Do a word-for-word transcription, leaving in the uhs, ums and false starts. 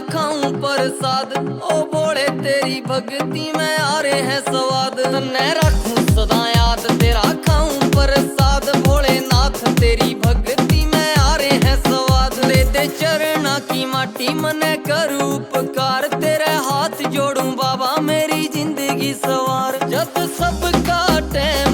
खाऊं प्रसाद। ओ भोले तेरी भक्ति में आ रहे हैं स्वाद, तन्ने रखूं सदा याद तेरा खाऊं प्रसाद। भोलेनाथ तेरी भक्ति में आ रहे हैं स्वाद, ले दे चरणा की माटी मने करूं उपकार। तेरे हाथ जोड़ूं बाबा मेरी जिंदगी सवार, जब सबका टैम